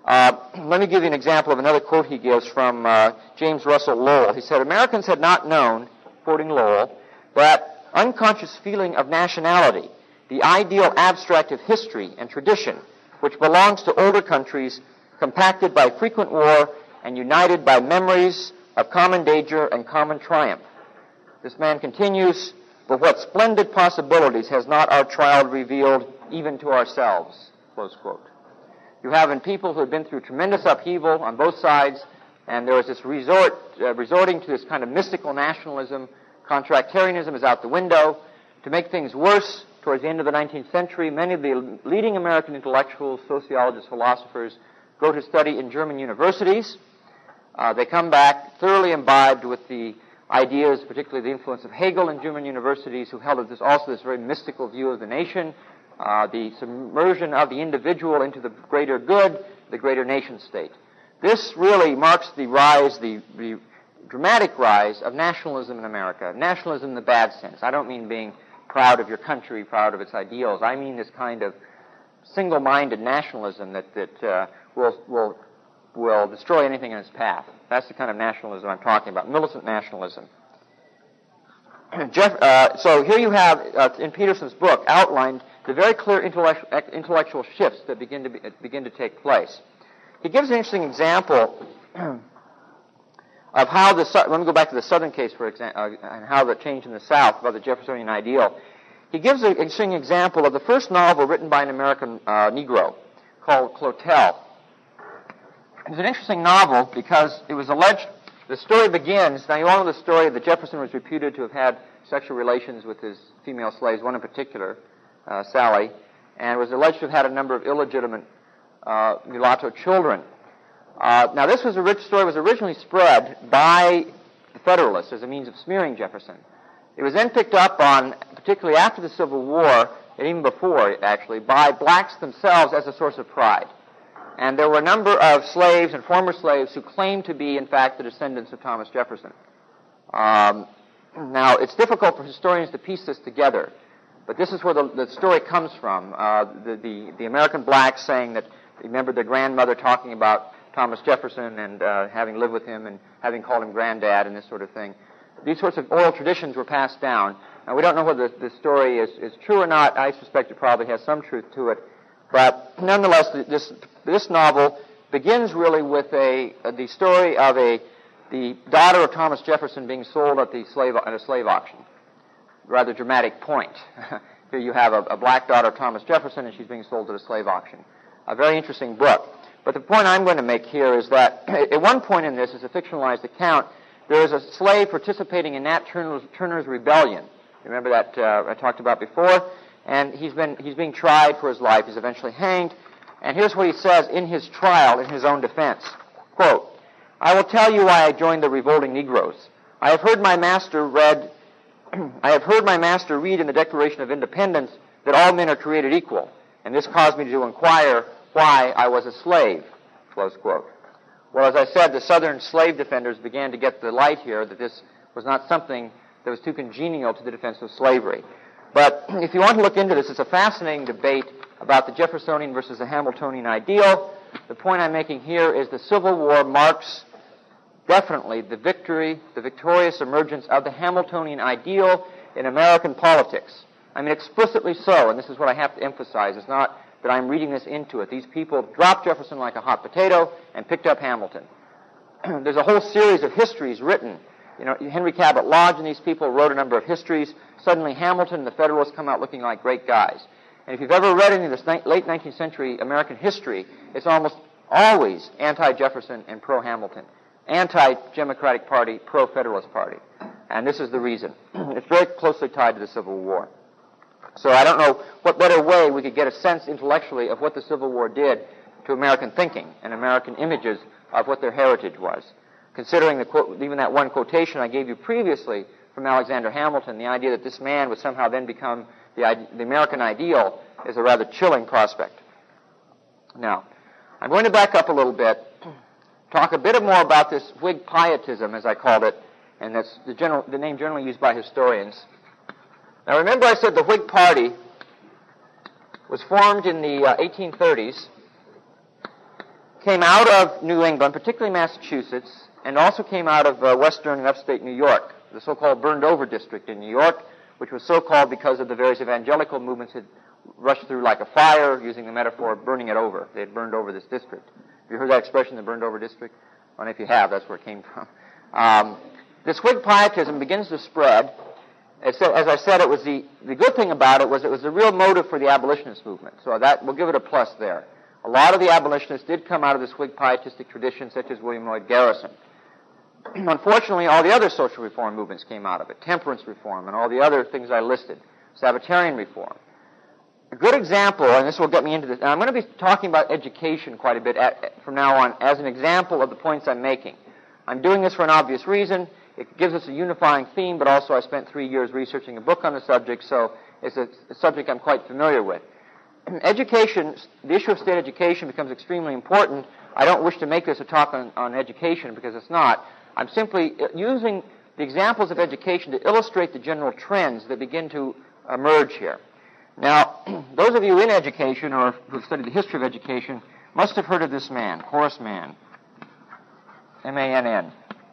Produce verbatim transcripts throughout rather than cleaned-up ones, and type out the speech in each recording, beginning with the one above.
Uh, let me give you an example of another quote he gives from uh, James Russell Lowell. He said, Americans had not known, quoting Lowell, that unconscious feeling of nationality, the ideal abstract of history and tradition, which belongs to older countries compacted by frequent war and united by memories of common danger and common triumph. This man continues, but what splendid possibilities has not our child revealed even to ourselves, close quote. You have in people who have been through tremendous upheaval on both sides, and there is this resort, uh, resorting to this kind of mystical nationalism. Contractarianism is out the window. To make things worse, towards the end of the nineteenth century, many of the leading American intellectuals, sociologists, philosophers, go to study in German universities. Uh, they come back thoroughly imbibed with the ideas, particularly the influence of Hegel in German universities, who held this, also this very mystical view of the nation, uh, the submersion of the individual into the greater good, the greater nation state. This really marks the rise, the, the dramatic rise of nationalism in America. Nationalism in the bad sense. I don't mean being proud of your country, proud of its ideals. I mean this kind of single-minded nationalism that, that uh, will, will, will destroy anything in its path. That's the kind of nationalism I'm talking about, militant nationalism. Jeff, uh, so here you have, uh, in Peterson's book, outlined the very clear intellectual, intellectual shifts that begin to, be, begin to take place. He gives an interesting example of how the, let me go back to the Southern case for example, uh, and how the change in the South about the Jeffersonian ideal. He gives an interesting example of the first novel written by an American uh, Negro called Clotel. It's an interesting novel because it was alleged, the story begins, now you all know the story that Jefferson was reputed to have had sexual relations with his female slaves, one in particular, uh, Sally, and was alleged to have had a number of illegitimate uh, mulatto children. Uh, now this was a rich story, was originally spread by the Federalists as a means of smearing Jefferson. It was then picked up on, particularly after the Civil War, and even before actually, by blacks themselves as a source of pride. And there were a number of slaves and former slaves who claimed to be, in fact, the descendants of Thomas Jefferson. Um, now, it's difficult for historians to piece this together, but this is where the, the story comes from. Uh, the, the, the American blacks saying that they remembered their grandmother talking about Thomas Jefferson and uh, having lived with him and having called him granddad and this sort of thing. These sorts of oral traditions were passed down. Now, we don't know whether the story is, is true or not. I suspect it probably has some truth to it. But nonetheless, this this novel begins really with a, a the story of a the daughter of Thomas Jefferson being sold at the slave at a slave auction. Rather dramatic point. Here you have a, a black daughter of Thomas Jefferson, and she's being sold at a slave auction. A very interesting book. But the point I'm going to make here is that at one point in this, as a fictionalized account, there is a slave participating in Nat Turner's, Turner's rebellion. Remember that uh, I talked about before? And he's been he's being tried for his life. He's eventually hanged. And here's what he says in his trial, in his own defense. Quote, I will tell you why I joined the revolting Negroes. I have heard my master read, I have heard my master read in the Declaration of Independence that all men are created equal. And this caused me to inquire why I was a slave. Close quote. Well, as I said, the Southern slave defenders began to get the light here that this was not something that was too congenial to the defense of slavery. But if you want to look into this, it's a fascinating debate about the Jeffersonian versus the Hamiltonian ideal. The point I'm making here is the Civil War marks definitely the victory, the victorious emergence of the Hamiltonian ideal in American politics. I mean, explicitly so, and this is what I have to emphasize. It's not that I'm reading this into it. These people dropped Jefferson like a hot potato and picked up Hamilton. There's a whole series of histories written. You know, Henry Cabot Lodge and these people wrote a number of histories. Suddenly Hamilton and the Federalists come out looking like great guys. And if you've ever read any of this ni- late nineteenth century American history, it's almost always anti-Jefferson and pro-Hamilton. Anti-Democratic Party, pro-Federalist Party. And this is the reason. It's very closely tied to the Civil War. So I don't know what better way we could get a sense intellectually of what the Civil War did to American thinking and American images of what their heritage was. Considering the quote, even that one quotation I gave you previously from Alexander Hamilton, the idea that this man would somehow then become the, the American ideal is a rather chilling prospect. Now, I'm going to back up a little bit, talk a bit more about this Whig pietism, as I called it, and that's the, general, the name generally used by historians. Now, remember I said the Whig Party was formed in the uh, eighteen thirties, came out of New England, particularly Massachusetts, and also came out of uh, western and upstate New York, the so-called burned-over district in New York, which was so called because of the various evangelical movements had rushed through like a fire, using the metaphor of burning it over. They had burned over this district. Have you heard that expression, the burned-over district? Well, if you have, that's where it came from. Um, this Whig pietism begins to spread. As, as I said, it was the, the good thing about it was it was the real motive for the abolitionist movement. So that we'll give it a plus there. A lot of the abolitionists did come out of this Whig pietistic tradition, such as William Lloyd Garrison. Unfortunately, all the other social reform movements came out of it, temperance reform and all the other things I listed, Sabbatarian reform. A good example, and this will get me into this, and I'm going to be talking about education quite a bit at, from now on as an example of the points I'm making. I'm doing this for an obvious reason. It gives us a unifying theme, but also I spent three years researching a book on the subject, so it's a, a subject I'm quite familiar with. Education, the issue of state education becomes extremely important. I don't wish to make this a talk on, on education because it's not. I'm simply using the examples of education to illustrate the general trends that begin to emerge here. Now, those of you in education or who've studied the history of education must have heard of this man, Horace Mann, M A N N.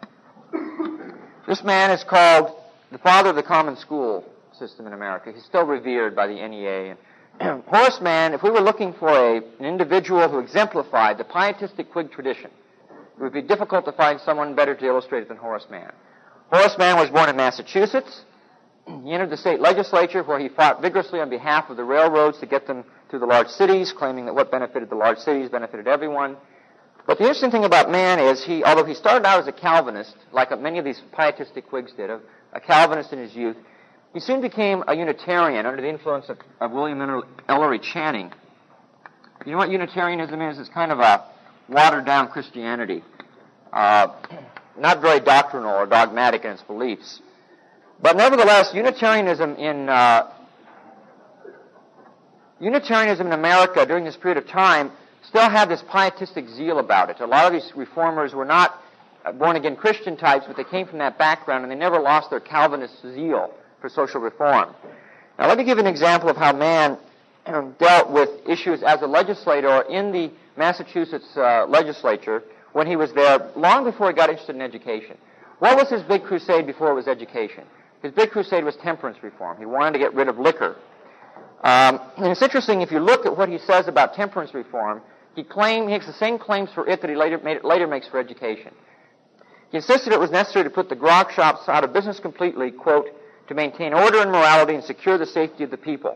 This man is called the father of the common school system in America. He's still revered by the N E A. And Horace Mann, if we were looking for a, an individual who exemplified the pietistic Whig tradition, it would be difficult to find someone better to illustrate it than Horace Mann. Horace Mann was born in Massachusetts. He entered the state legislature where he fought vigorously on behalf of the railroads to get them to the large cities, claiming that what benefited the large cities benefited everyone. But the interesting thing about Mann is he, although he started out as a Calvinist, like many of these pietistic Whigs did, a, a Calvinist in his youth, he soon became a Unitarian under the influence of, of William Ellery Channing. You know what Unitarianism is? It's kind of a watered-down Christianity, uh, not very doctrinal or dogmatic in its beliefs. But nevertheless, Unitarianism in uh, Unitarianism in America during this period of time still had this pietistic zeal about it. A lot of these reformers were not born-again Christian types, but they came from that background, and they never lost their Calvinist zeal for social reform. Now, let me give an example of how Mann dealt with issues as a legislator or in the Massachusetts uh, legislature when he was there, long before he got interested in education. What was his big crusade before it was education? His big crusade was temperance reform. He wanted to get rid of liquor. Um, and it's interesting, if you look at what he says about temperance reform, he claimed, he makes the same claims for it that he later, made, later makes for education. He insisted it was necessary to put the grog shops out of business completely, quote, to maintain order and morality and secure the safety of the people.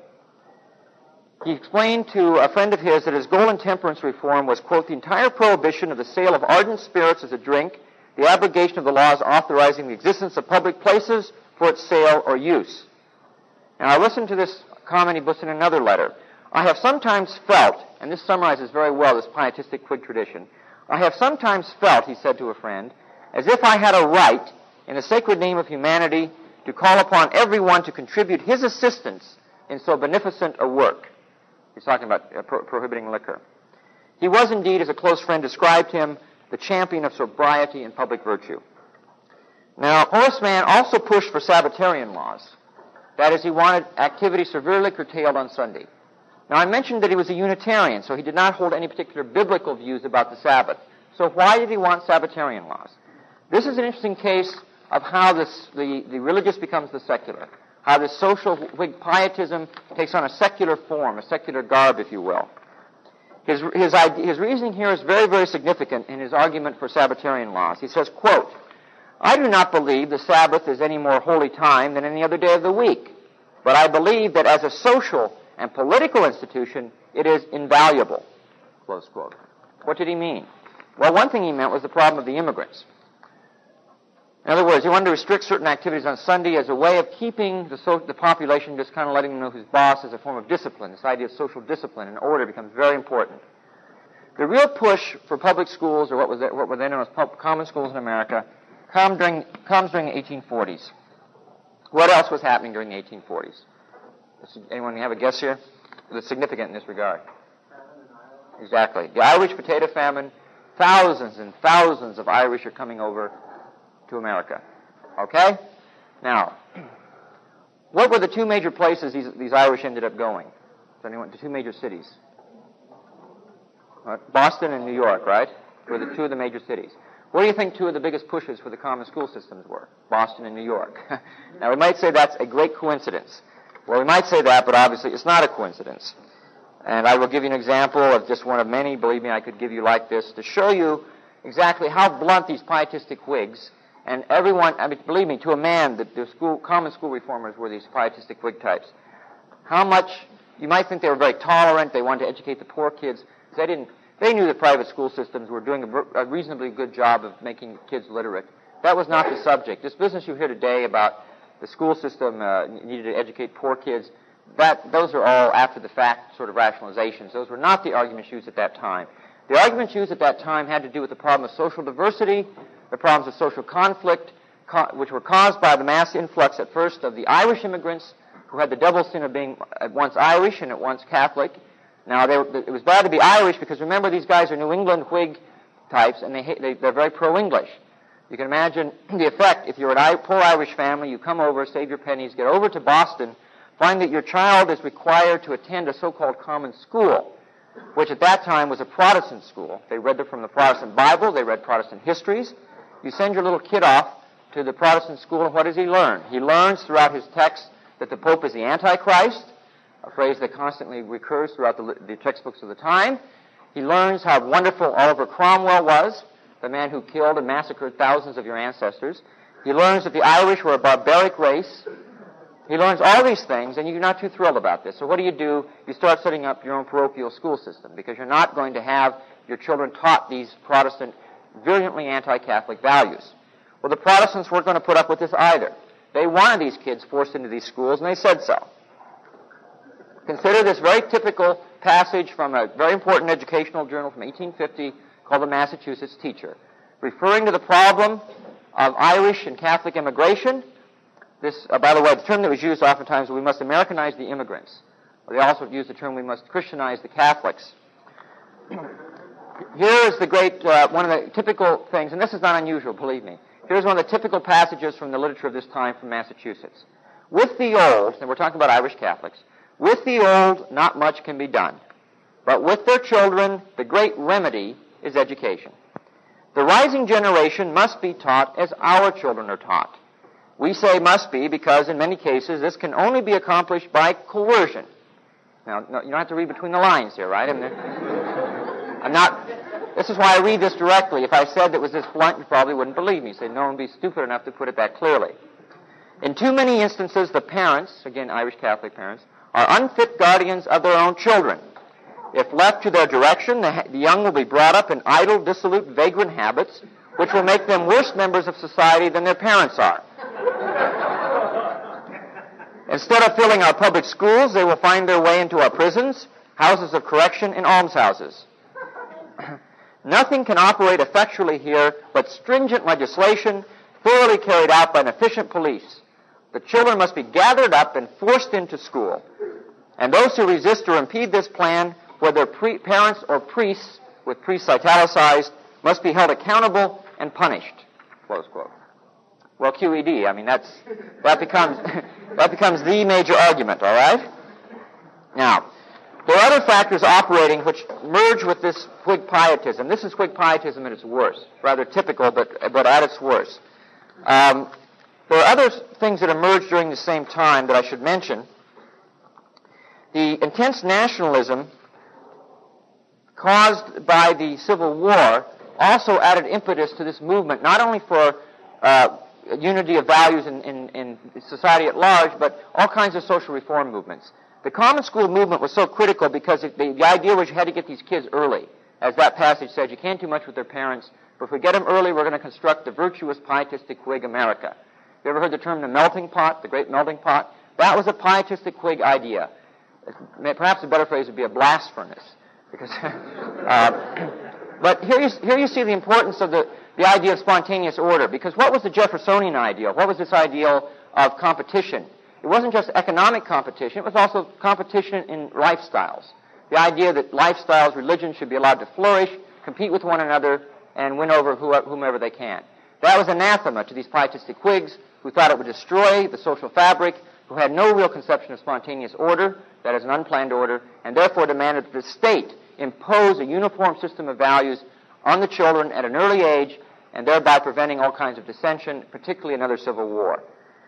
He explained to a friend of his that his goal in temperance reform was, quote, the entire prohibition of the sale of ardent spirits as a drink, the abrogation of the laws authorizing the existence of public places for its sale or use. Now, I listened to this comment he puts in another letter. I have sometimes felt, and this summarizes very well this pietistic Whig tradition, I have sometimes felt, he said to a friend, as if I had a right, in the sacred name of humanity, to call upon everyone to contribute his assistance in so beneficent a work. He's talking about uh, pro- prohibiting liquor. He was indeed, as a close friend described him, the champion of sobriety and public virtue. Now, Horace Mann also pushed for Sabbatarian laws. That is, he wanted activity severely curtailed on Sunday. Now, I mentioned that he was a Unitarian, so he did not hold any particular biblical views about the Sabbath. So why did he want Sabbatarian laws? This is an interesting case of how this, the, the religious becomes the secular, how this social Whig pietism takes on a secular form, a secular garb, if you will. His, his, idea, his reasoning here is very, very significant in his argument for Sabbatarian laws. He says, quote, I do not believe the Sabbath is any more holy time than any other day of the week, but I believe that as a social and political institution, it is invaluable, close quote. What did he mean? Well, one thing he meant was the problem of the immigrants. In other words, he wanted to restrict certain activities on Sunday as a way of keeping the, so, the population, just kind of letting them know who's boss, as a form of discipline. This idea of social discipline and order becomes very important. The real push for public schools, or what, was it, what were then known as pub, common schools in America, come during, comes during the eighteen forties. What else was happening during the eighteen forties? Anyone have a guess here? That's significant in this regard. Exactly. The Irish potato famine. Thousands and thousands of Irish are coming over to America. Okay? Now, what were the two major places these, these Irish ended up going? So anyone, the two major cities? Uh, Boston and New York, right? Were the two of the major cities. What do you think two of the biggest pushes for the common school systems were? Boston and New York. Now, we might say that's a great coincidence. Well, we might say that, but obviously it's not a coincidence. And I will give you an example of just one of many, believe me, I could give you like this, to show you exactly how blunt these pietistic Whigs, and everyone, I mean, believe me, to a man, the, the school, common school reformers were these pietistic Whig types. How much, you might think they were very tolerant, they wanted to educate the poor kids. They didn't, they knew that private school systems were doing a, a reasonably good job of making kids literate. That was not the subject. This business you hear today about the school system uh, needed to educate poor kids, that, those are all after-the-fact sort of rationalizations. Those were not the arguments used at that time. The arguments used at that time had to do with the problem of social diversity, the problems of social conflict, co- which were caused by the mass influx at first of the Irish immigrants, who had the double sin of being at once Irish and at once Catholic. Now, they, it was bad to be Irish because, remember, these guys are New England Whig types, and they, hate, they, they're very pro-English. You can imagine the effect. If you're an I, poor Irish family, you come over, save your pennies, get over to Boston, find that your child is required to attend a so-called common school, which at that time was a Protestant school. They read from the Protestant Bible, they read Protestant histories. You send your little kid off to the Protestant school, and what does he learn? He learns throughout his text that the Pope is the Antichrist, a phrase that constantly recurs throughout the, the textbooks of the time. He learns how wonderful Oliver Cromwell was, the man who killed and massacred thousands of your ancestors. He learns that the Irish were a barbaric race. He learns all these things, and you're not too thrilled about this. So what do you do? You start setting up your own parochial school system, because you're not going to have your children taught these Protestant, virulently anti-Catholic values. Well, the Protestants weren't going to put up with this either. They wanted these kids forced into these schools, and they said so. Consider this very typical passage from a very important educational journal from eighteen fifty called the Massachusetts Teacher, referring to the problem of Irish and Catholic immigration. This, uh, by the way, the term that was used oftentimes, we must Americanize the immigrants. They also used the term, we must Christianize the Catholics. Here is the great, uh, one of the typical things, and this is not unusual, believe me. Here's one of the typical passages from the literature of this time from Massachusetts. With the old, and we're talking about Irish Catholics, with the old, not much can be done. But with their children, the great remedy is education. The rising generation must be taught as our children are taught. We say must be because, in many cases, this can only be accomplished by coercion. Now, no, you don't have to read between the lines here, right? I mean, I'm not... This is why I read this directly. If I said that was this blunt, you probably wouldn't believe me. Say, no one would be stupid enough to put it that clearly. In too many instances, the parents, again, Irish Catholic parents, are unfit guardians of their own children. If left to their direction, the, the young will be brought up in idle, dissolute, vagrant habits, which will make them worse members of society than their parents are. Instead of filling our public schools, they will find their way into our prisons, houses of correction, and almshouses. Nothing can operate effectually here but stringent legislation thoroughly carried out by an efficient police. The children must be gathered up and forced into school. And those who resist or impede this plan, whether pre- parents or priests, with priests italicized, must be held accountable and punished. Close quote. Well, Q E D, I mean, that's, that becomes, that becomes the major argument, all right? Now, there are other factors operating which merge with this Whig pietism. This is Whig pietism at its worst, rather typical, but, but at its worst. Um, there are other things that emerged during the same time that I should mention. The intense nationalism caused by the Civil War also added impetus to this movement, not only for uh, unity of values in, in, in society at large, but all kinds of social reform movements. The common school movement was so critical because it, the, the idea was you had to get these kids early. As that passage said, you can't do much with their parents, but if we get them early, we're going to construct the virtuous, pietistic Whig America. You ever heard the term the melting pot, the great melting pot? That was a pietistic Whig idea. Perhaps a better phrase would be a blast furnace. Because, uh, but here you, here you see the importance of the, the idea of spontaneous order. Because what was the Jeffersonian ideal? What was this ideal of competition? It wasn't just economic competition, it was also competition in lifestyles. The idea that lifestyles, religion should be allowed to flourish, compete with one another, and win over whomever they can. That was anathema to these pietistic Whigs who thought it would destroy the social fabric, who had no real conception of spontaneous order, that is an unplanned order, and therefore demanded that the state impose a uniform system of values on the children at an early age, and thereby preventing all kinds of dissension, particularly another civil war.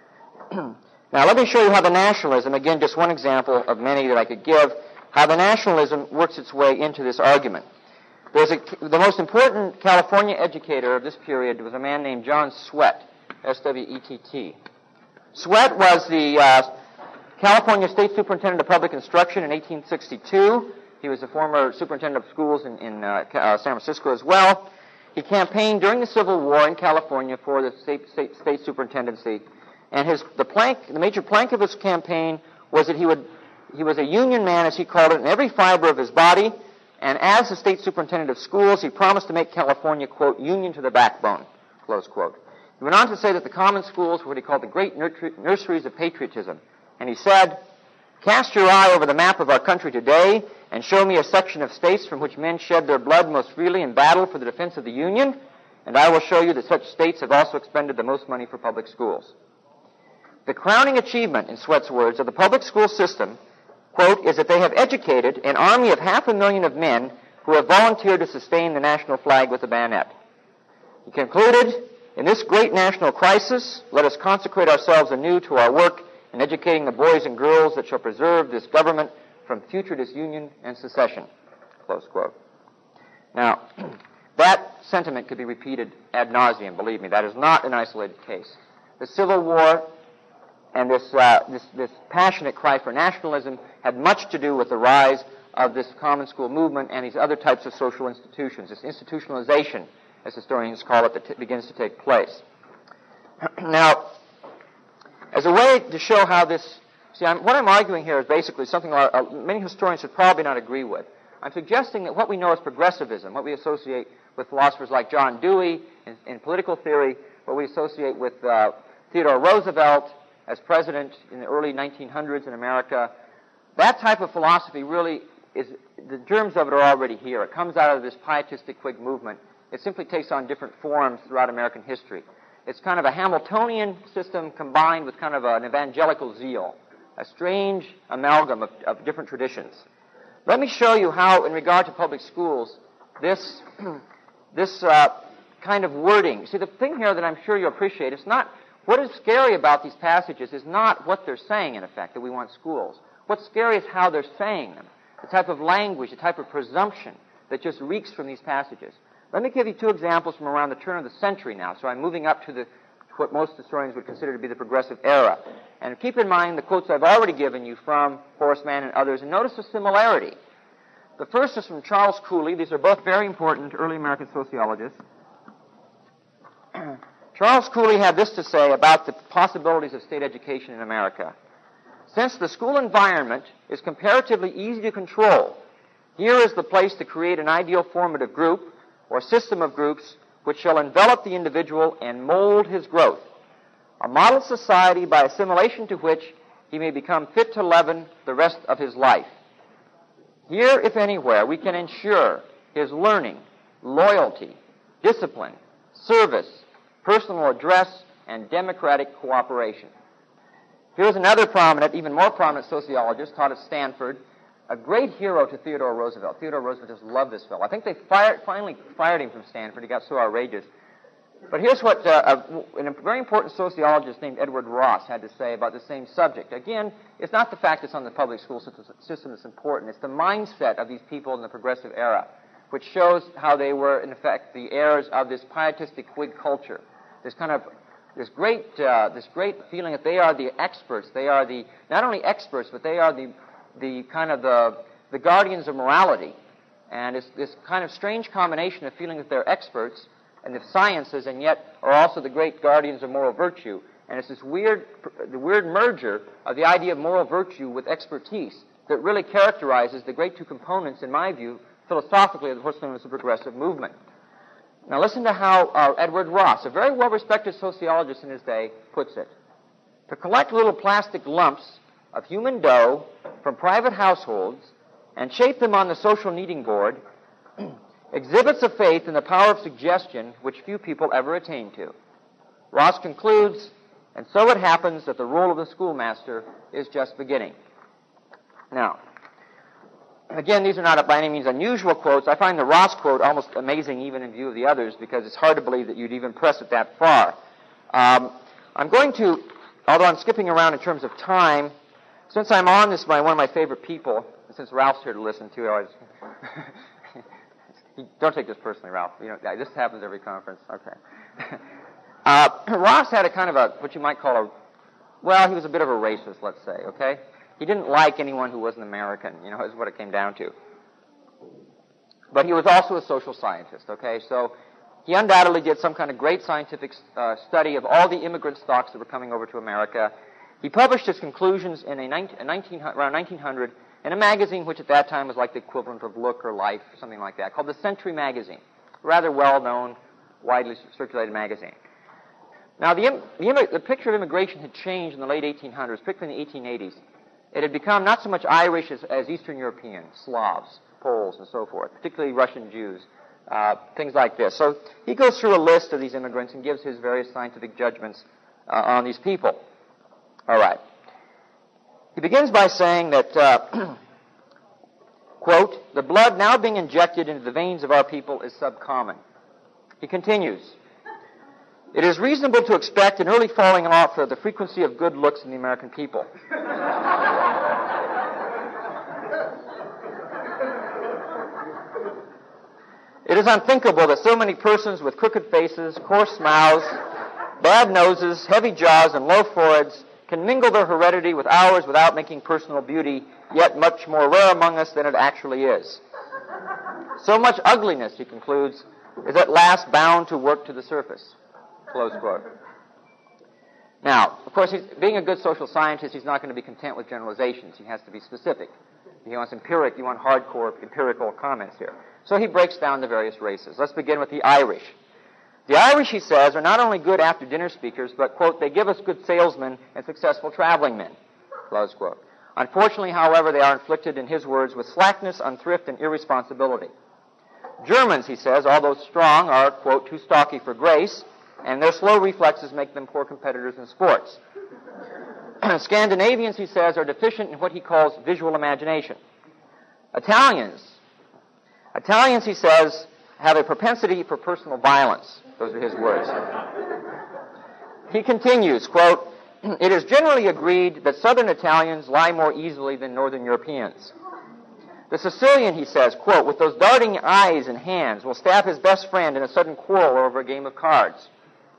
Now let me show you how the nationalism, again just one example of many that I could give, how the nationalism works its way into this argument. There's a, the most important California educator of this period was a man named John Swett, S W E T T. Swett was the uh, California State Superintendent of Public Instruction in eighteen sixty-two. He was the former superintendent of schools in, in uh, uh, San Francisco as well. He campaigned during the Civil War in California for the state, state, state superintendency, and his the plank, the major plank of his campaign was that he would he was a union man, as he called it, in every fiber of his body. And as the state superintendent of schools, he promised to make California, quote, union to the backbone, close quote. He went on to say that the common schools were what he called the great nurseries of patriotism. And he said, "Cast your eye over the map of our country today and show me a section of states from which men shed their blood most freely in battle for the defense of the Union, and I will show you that such states have also expended the most money for public schools." The crowning achievement, in Swett's words, of the public school system, quote, is that they have educated an army of half a million of men who have volunteered to sustain the national flag with the bayonet. He concluded, "In this great national crisis, let us consecrate ourselves anew to our work in educating the boys and girls that shall preserve this government from future disunion and secession," close quote. Now, that sentiment could be repeated ad nauseum, believe me. That is not an isolated case. The Civil War and this, uh, this, this passionate cry for nationalism had much to do with the rise of this common school movement and these other types of social institutions, this institutionalization, as historians call it, that t- begins to take place. Now, as a way to show how this, see, I'm, what I'm arguing here is basically something uh, many historians would probably not agree with. I'm suggesting that what we know as progressivism, what we associate with philosophers like John Dewey in, in political theory, what we associate with uh, Theodore Roosevelt as president in the early nineteen hundreds in America, that type of philosophy really is, the germs of it are already here. It comes out of this pietistic Whig movement. It simply takes on different forms throughout American history. It's kind of a Hamiltonian system combined with kind of an evangelical zeal, a strange amalgam of, of different traditions. Let me show you how, in regard to public schools, this, this uh, kind of wording. See, the thing here that I'm sure you appreciate, it's not, what is scary about these passages is not what they're saying, in effect, that we want schools. What's scary is how they're saying them, the type of language, the type of presumption that just reeks from these passages. Let me give you two examples from around the turn of the century now. So I'm moving up to the, what most historians would consider to be the progressive era. And keep in mind the quotes I've already given you from Horace Mann and others, and notice the similarity. The first is from Charles Cooley. These are both very important early American sociologists. Charles Cooley had this to say about the possibilities of state education in America. "Since the school environment is comparatively easy to control, here is the place to create an ideal formative group or system of groups which shall envelop the individual and mold his growth, a model society by assimilation to which he may become fit to leaven the rest of his life. Here, if anywhere, we can ensure his learning, loyalty, discipline, service, personal address, and democratic cooperation." Here's another prominent, even more prominent sociologist, taught at Stanford, a great hero to Theodore Roosevelt. Theodore Roosevelt just loved this fellow. I think they fired, finally fired him from Stanford. He got so outrageous. But here's what uh, a, a very important sociologist named Edward Ross had to say about the same subject. Again, it's not the fact it's on the public school system that's important. It's the mindset of these people in the progressive era, which shows how they were, in effect, the heirs of this pietistic Whig culture. This kind of this great, uh, this great feeling that they are the experts. They are the not only experts, but they are the the kind of the the guardians of morality. And it's this kind of strange combination of feeling that they're experts and the sciences, and yet are also the great guardians of moral virtue. And it's this weird, the weird merger of the idea of moral virtue with expertise that really characterizes the great two components, in my view, philosophically, of what's known as the progressive movement. Now listen to how uh, Edward Ross, a very well-respected sociologist in his day, puts it. "To collect little plastic lumps of human dough from private households and shape them on the social kneading board exhibits a faith in the power of suggestion which few people ever attain to." Ross concludes, "And so it happens that the role of the schoolmaster is just beginning." Now, Again, these are not by any means unusual quotes. I find the Ross quote almost amazing even in view of the others because it's hard to believe that you'd even press it that far. Um, I'm going to, although I'm skipping around in terms of time, since I'm on this by one of my favorite people, and since Ralph's here to listen to, I always don't take this personally, Ralph. You know, this happens every conference. Okay. uh, Ross had a kind of a, what you might call a, well, he was a bit of a racist, let's say, okay? He didn't like anyone who wasn't American, you know, is what it came down to. But he was also a social scientist, okay? So he undoubtedly did some kind of great scientific uh, study of all the immigrant stocks that were coming over to America. He published his conclusions in a nineteen, around nineteen hundred in a magazine which at that time was like the equivalent of Look or Life, something like that, called the Century Magazine, rather well-known, widely circulated magazine. Now, the, the, the picture of immigration had changed in the late eighteen hundreds, particularly in the eighteen eighties. It had become not so much Irish as, as Eastern European, Slavs, Poles, and so forth, particularly Russian Jews, uh, things like this. So he goes through a list of these immigrants and gives his various scientific judgments uh, on these people. All right. He begins by saying that, uh, quote, the blood now being injected into the veins of our people is subcommon. He continues, it is reasonable to expect an early falling off of the frequency of good looks in the American people. It is unthinkable that so many persons with crooked faces, coarse mouths, bad noses, heavy jaws, and low foreheads can mingle their heredity with ours without making personal beauty yet much more rare among us than it actually is. So much ugliness, he concludes, is at last bound to work to the surface. Close quote. Now, of course, he's, being a good social scientist, he's not going to be content with generalizations. He has to be specific. He wants empiric, you want hardcore empirical comments here. So he breaks down the various races. Let's begin with the Irish. The Irish, he says, are not only good after-dinner speakers, but, quote, they give us good salesmen and successful traveling men, close quote. Unfortunately, however, they are inflicted, in his words, with slackness, unthrift, and irresponsibility. Germans, he says, although strong, are, quote, too stocky for grace, and their slow reflexes make them poor competitors in sports. Scandinavians, he says, are deficient in what he calls visual imagination. Italians, Italians, he says, have a propensity for personal violence. Those are his words. He continues, quote, it is generally agreed that southern Italians lie more easily than northern Europeans. The Sicilian, he says, quote, with those darting eyes and hands, will stab his best friend in a sudden quarrel over a game of cards.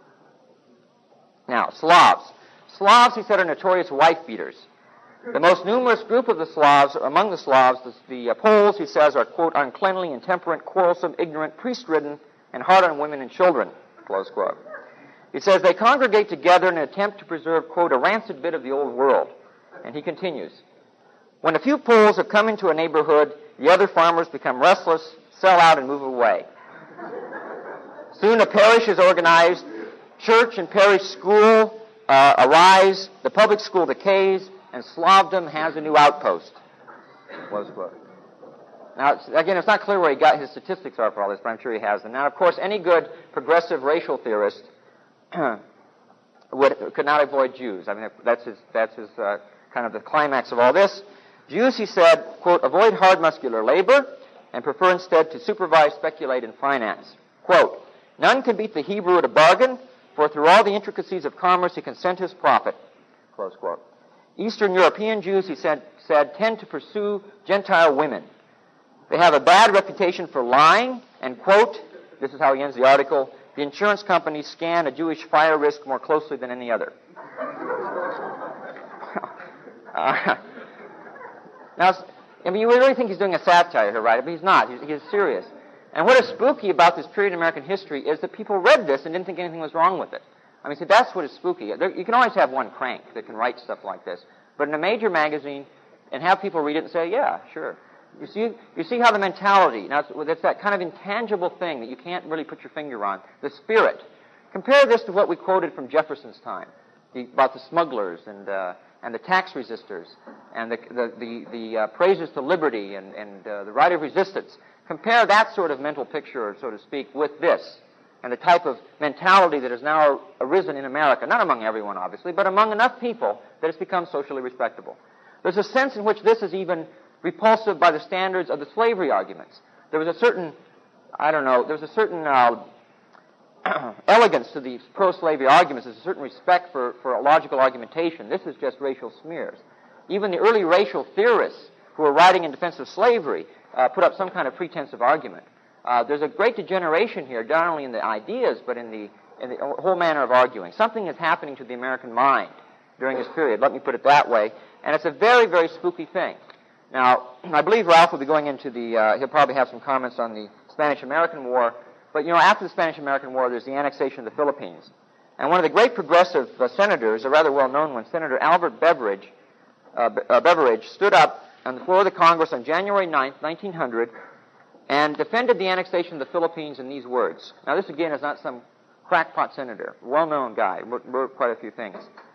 Now, Slavs. Slavs, he said, are notorious wife-beaters. The most numerous group of the Slavs, among the Slavs, the, the uh, Poles, he says, are, quote, uncleanly, intemperate, quarrelsome, ignorant, priest-ridden, and hard on women and children, close quote. He says they congregate together in an attempt to preserve, quote, a rancid bit of the old world. And he continues, when a few Poles have come into a neighborhood, the other farmers become restless, sell out, and move away. Soon a parish is organized, church and parish school uh, arise, the public school decays, and Slavdom has a new outpost. Close quote. Now, it's, again, it's not clear where he got his statistics are for all this, but I'm sure he has them. Now, of course, any good progressive racial theorist would, could not avoid Jews. I mean, that's his, that's his uh, kind of the climax of all this. Jews, he said, quote, avoid hard muscular labor and prefer instead to supervise, speculate, and finance. Quote, none can beat the Hebrew at a bargain, for through all the intricacies of commerce he can scent his profit. Close quote. Eastern European Jews, he said, said, tend to pursue Gentile women. They have a bad reputation for lying, and, quote, this is how he ends the article, the insurance companies scan a Jewish fire risk more closely than any other. uh, now, I mean, you really think he's doing a satire here, right? But he's not. He's, he's serious. And what is spooky about this period in American history is that people read this and didn't think anything was wrong with it. I mean, see, that's what is spooky. There, you can always have one crank that can write stuff like this. But in a major magazine, and have people read it and say, yeah, sure. You see, you see how the mentality, now it's, it's that kind of intangible thing that you can't really put your finger on, the spirit. Compare this to what we quoted from Jefferson's time, the, about the smugglers and uh, and the tax resistors and the the the, the uh, praises to liberty and, and uh, the right of resistance. Compare that sort of mental picture, so to speak, with this and the type of mentality that has now arisen in America, not among everyone, obviously, but among enough people that it's become socially respectable. There's a sense in which this is even repulsive by the standards of the slavery arguments. There was a certain, I don't know, there was a certain uh, elegance to the pro-slavery arguments. There's a certain respect for, for logical argumentation. This is just racial smears. Even the early racial theorists who were writing in defense of slavery uh, put up some kind of pretense of argument. Uh, there's a great degeneration here, not only in the ideas, but in the, in the whole manner of arguing. Something is happening to the American mind during this period, let me put it that way, and it's a very, very spooky thing. Now, I believe Ralph will be going into the, uh, he'll probably have some comments on the Spanish-American War, but, you know, after the Spanish-American War, there's the annexation of the Philippines. And one of the great progressive uh, senators, a rather well-known one, Senator Albert Beveridge, uh, Be- uh, Beveridge, stood up on the floor of the Congress on January ninth, nineteen hundred, and defended the annexation of the Philippines in these words. Now, this, again, is not some crackpot senator, well-known guy, wrote, wrote quite a few things.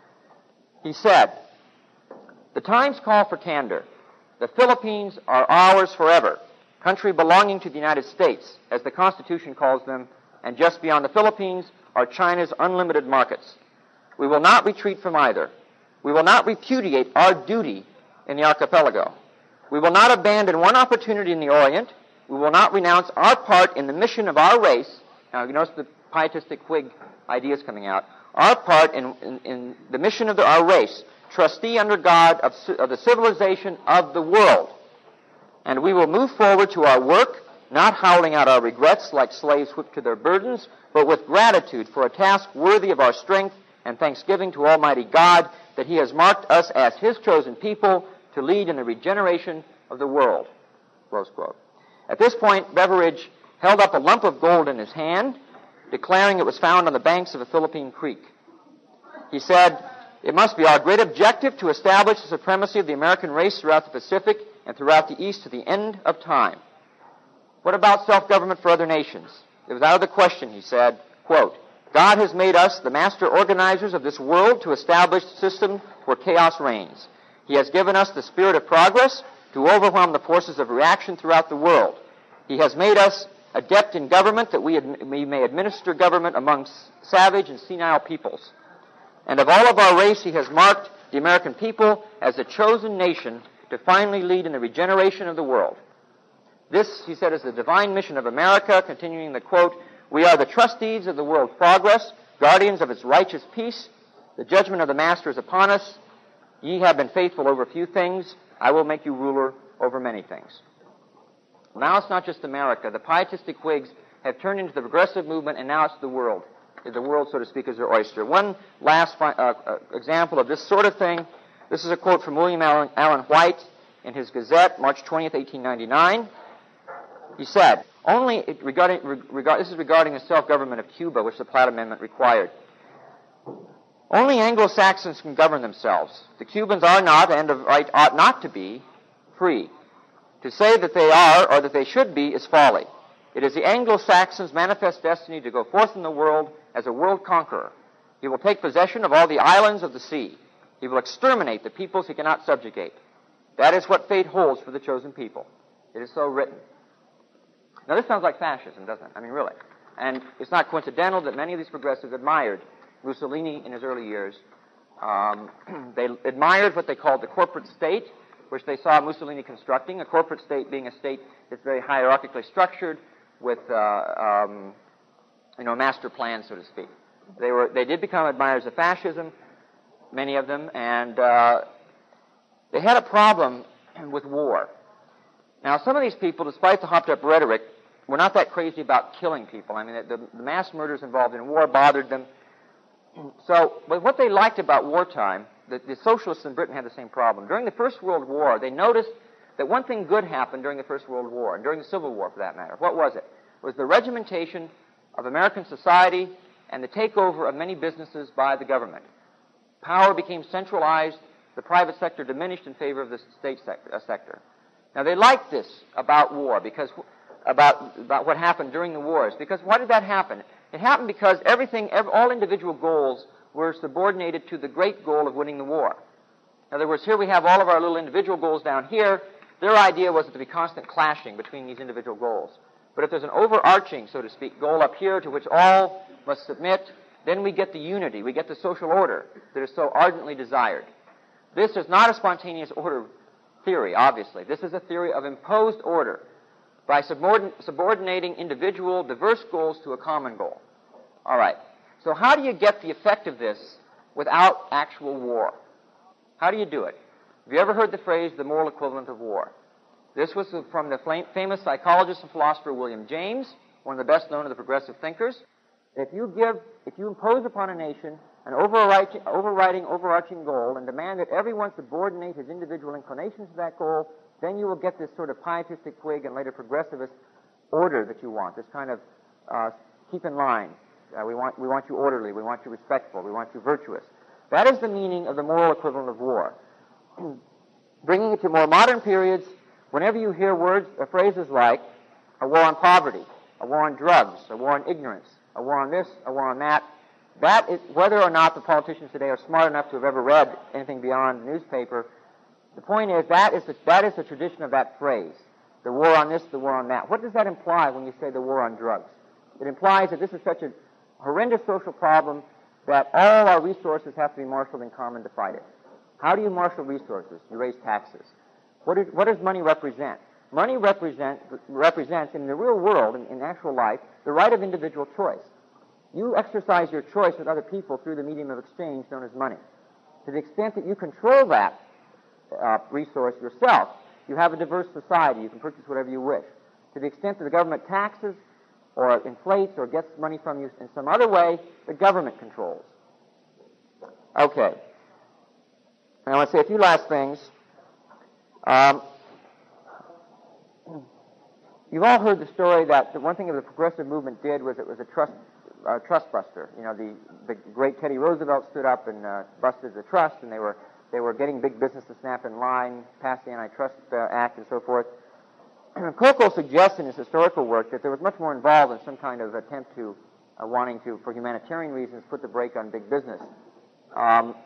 He said, "The times call for candor. The Philippines are ours forever, country belonging to the United States, as the Constitution calls them, and just beyond the Philippines are China's unlimited markets. We will not retreat from either. We will not repudiate our duty in the archipelago. We will not abandon one opportunity in the Orient. We will not renounce our part in the mission of our race." Now, you notice the pietistic Whig ideas coming out. "Our part in, in, in the mission of the, our race, trustee under God of, of the civilization of the world. And we will move forward to our work, not howling out our regrets like slaves whipped to their burdens, but with gratitude for a task worthy of our strength and thanksgiving to Almighty God that He has marked us as His chosen people to lead in the regeneration of the world." Close quote. At this point, Beveridge held up a lump of gold in his hand, declaring it was found on the banks of a Philippine creek. He said, "It must be our great objective to establish the supremacy of the American race throughout the Pacific and throughout the East to the end of time." What about self-government for other nations? It was out of the question, he said, quote, "God has made us the master organizers of this world to establish a system where chaos reigns. He has given us the spirit of progress to overwhelm the forces of reaction throughout the world. He has made us adept in government that we, ad- we may administer government among savage and senile peoples. And of all of our race, He has marked the American people as a chosen nation to finally lead in the regeneration of the world. This," he said, "is the divine mission of America," continuing the quote, "We are the trustees of the world's progress, guardians of its righteous peace. The judgment of the Master is upon us. Ye have been faithful over few things. I will make you ruler over many things." Now it's not just America. The pietistic Whigs have turned into the progressive movement, and now it's the world. The world, so to speak, is their oyster. One last uh, uh, example of this sort of thing. This is a quote from William Allen, Allen White in his Gazette, March twentieth, eighteen ninety-nine. He said, "Only it regarding, regard, this is regarding the self-government of Cuba, which the Platt Amendment required. Only Anglo-Saxons can govern themselves. The Cubans are not, and of right ought not to be, free. To say that they are, or that they should be, is folly. It is the Anglo-Saxon's manifest destiny to go forth in the world as a world conqueror. He will take possession of all the islands of the sea. He will exterminate the peoples he cannot subjugate. That is what fate holds for the chosen people. It is so written." Now, this sounds like fascism, doesn't it? I mean, really. And it's not coincidental that many of these progressives admired Mussolini in his early years. Um, they admired what they called the corporate state, which they saw Mussolini constructing, a corporate state being a state that's very hierarchically structured with, uh, um, you know, a master plan, so to speak. They were, they did become admirers of fascism, many of them, and uh, they had a problem with war. Now, some of these people, despite the hopped-up rhetoric, were not that crazy about killing people. I mean, the, the mass murders involved in war bothered them. So, but what they liked about wartime, the, the socialists in Britain had the same problem. During the First World War, they noticed that one thing good happened during the First World War, and during the Civil War, for that matter. What was it? It was the regimentation of American society and the takeover of many businesses by the government. Power became centralized. The private sector diminished in favor of the state sector. Uh, sector. Now, they liked this about war, because about, about what happened during the wars, because why did that happen? It happened because everything, every, all individual goals were subordinated to the great goal of winning the war. In other words, here we have all of our little individual goals down here. Their idea was to be constant clashing between these individual goals. But if there's an overarching, so to speak, goal up here to which all must submit, then we get the unity, we get the social order that is so ardently desired. This is not a spontaneous order theory, obviously. This is a theory of imposed order by subordin- subordinating individual diverse goals to a common goal. All right. So how do you get the effect of this without actual war? How do you do it? Have you ever heard the phrase, the moral equivalent of war? This was from the famous psychologist and philosopher William James, one of the best known of the progressive thinkers. If you give, if you impose upon a nation an overriding, overriding, overarching goal and demand that everyone subordinate his individual inclinations to that goal, then you will get this sort of pietistic Whig and later progressivist order that you want, this kind of uh, keep in line. Uh, we want, we want you orderly, we want you respectful, we want you virtuous. That is the meaning of the moral equivalent of war. Bringing it to more modern periods, whenever you hear words or phrases like a war on poverty, a war on drugs, a war on ignorance, a war on this, a war on that, that is, whether or not the politicians today are smart enough to have ever read anything beyond the newspaper, the point is that is the, that is the tradition of that phrase, the war on this, the war on that. What does that imply when you say the war on drugs? It implies that this is such a horrendous social problem that all our resources have to be marshaled in common to fight it. How do you marshal resources? You raise taxes. What, is, what does money represent? Money represent, represents, in the real world, in, in actual life, the right of individual choice. You exercise your choice with other people through the medium of exchange known as money. To the extent that you control that uh, resource yourself, you have a diverse society. You can purchase whatever you wish. To the extent that the government taxes or inflates or gets money from you in some other way, the government controls. Okay. And I want to say a few last things. Um, you've all heard the story that the one thing that the progressive movement did was it was a trust uh, trust buster. You know, the, the great Teddy Roosevelt stood up and uh, busted the trust, and they were they were getting big business to snap in line, pass the Antitrust uh, Act, and so forth. Coco suggests in his historical work that there was much more involved in some kind of attempt to uh, wanting to, for humanitarian reasons, put the brake on big business. Um,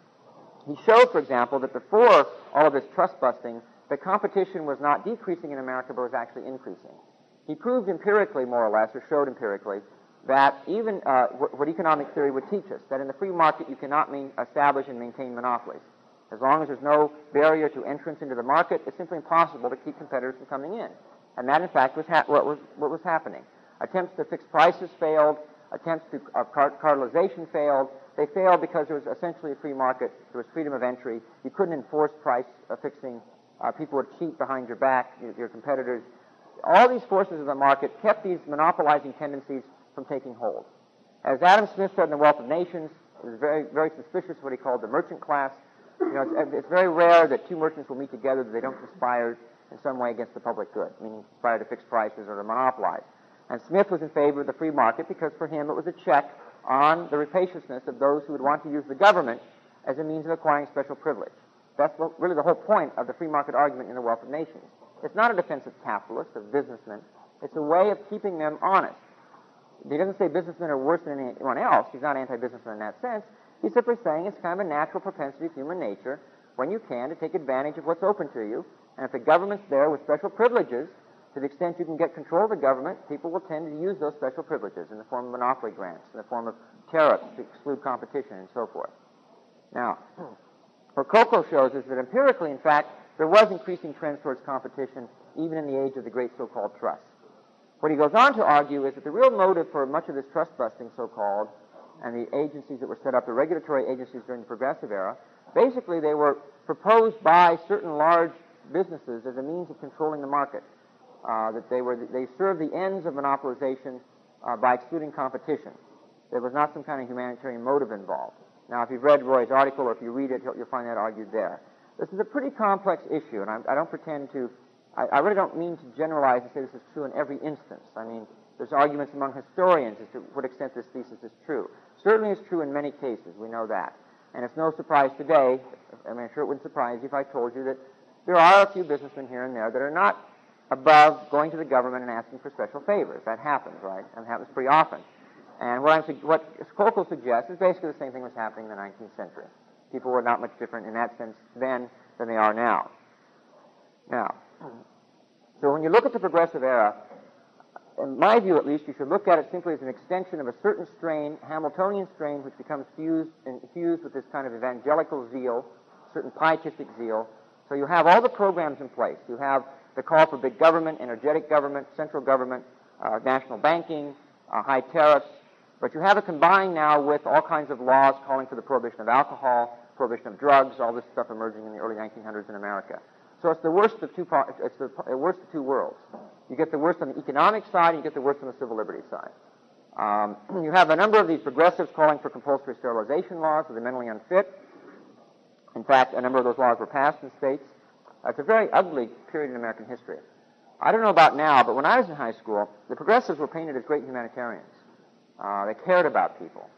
he showed, for example, that before all of this trust busting, the competition was not decreasing in America, but was actually increasing. He proved empirically, more or less, or showed empirically, that even uh, what, what economic theory would teach us, that in the free market you cannot main, establish and maintain monopolies. As long as there's no barrier to entrance into the market, it's simply impossible to keep competitors from coming in. And that, in fact, was ha- what, was, what was happening. Attempts to fix prices failed. Attempts to uh, car- cartelization failed. They failed because there was essentially a free market. There was freedom of entry. You couldn't enforce price uh, fixing. Uh, people would cheat behind your back, your, your competitors. All these forces of the market kept these monopolizing tendencies from taking hold. As Adam Smith said in The Wealth of Nations, it was very, very suspicious of what he called the merchant class. You know, it's, it's very rare that two merchants will meet together that they don't conspire in some way against the public good, meaning conspire to fix prices or to monopolize. And Smith was in favor of the free market because for him it was a check on the rapaciousness of those who would want to use the government as a means of acquiring special privilege. That's what, really the whole point of the free market argument in The Wealth of Nations. It's not a defense of capitalists, of businessmen. It's a way of keeping them honest. He doesn't say businessmen are worse than anyone else. He's not anti-businessman in that sense. He's simply saying it's kind of a natural propensity of human nature, when you can, to take advantage of what's open to you. And if the government's there with special privileges, to the extent you can get control of the government, people will tend to use those special privileges in the form of monopoly grants, in the form of tariffs to exclude competition, and so forth. Now, what Coco shows is that empirically, in fact, there was increasing trends towards competition, even in the age of the great so-called trusts. What he goes on to argue is that the real motive for much of this trust busting, so-called, and the agencies that were set up, the regulatory agencies during the progressive era, basically they were proposed by certain large businesses as a means of controlling the market. Uh, that they were they served the ends of monopolization uh, by excluding competition. There was not some kind of humanitarian motive involved. Now, if you've read Roy's article or if you read it, you'll, you'll find that argued there. This is a pretty complex issue, and I, I don't pretend to, I, I really don't mean to generalize and say this is true in every instance. I mean, there's arguments among historians as to what extent this thesis is true. Certainly it's true in many cases, we know that. And it's no surprise today, I mean, I'm sure it wouldn't surprise you if I told you that there are a few businessmen here and there that are not above going to the government and asking for special favors. That happens, right? And happens pretty often. And what, I'm, what Coco suggests is basically the same thing was happening in the nineteenth century. People were not much different in that sense then than they are now. Now, so when you look at the progressive era, in my view at least, you should look at it simply as an extension of a certain strain, Hamiltonian strain, which becomes fused, infused with this kind of evangelical zeal, certain pietistic zeal, So you have all the programs in place. You have the call for big government, energetic government, central government, uh, national banking, uh, high tariffs. But you have it combined now with all kinds of laws calling for the prohibition of alcohol, prohibition of drugs, all this stuff emerging in the early nineteen hundreds in America. So it's the worst of two, it's the worst of two worlds. You get the worst on the economic side, and you get the worst on the civil liberties side. Um, you have a number of these progressives calling for compulsory sterilization laws for the mentally unfit. In fact, a number of those laws were passed in states. Uh, it's a very ugly period in American history. I don't know about now, but when I was in high school, the progressives were painted as great humanitarians. Uh, they cared about people.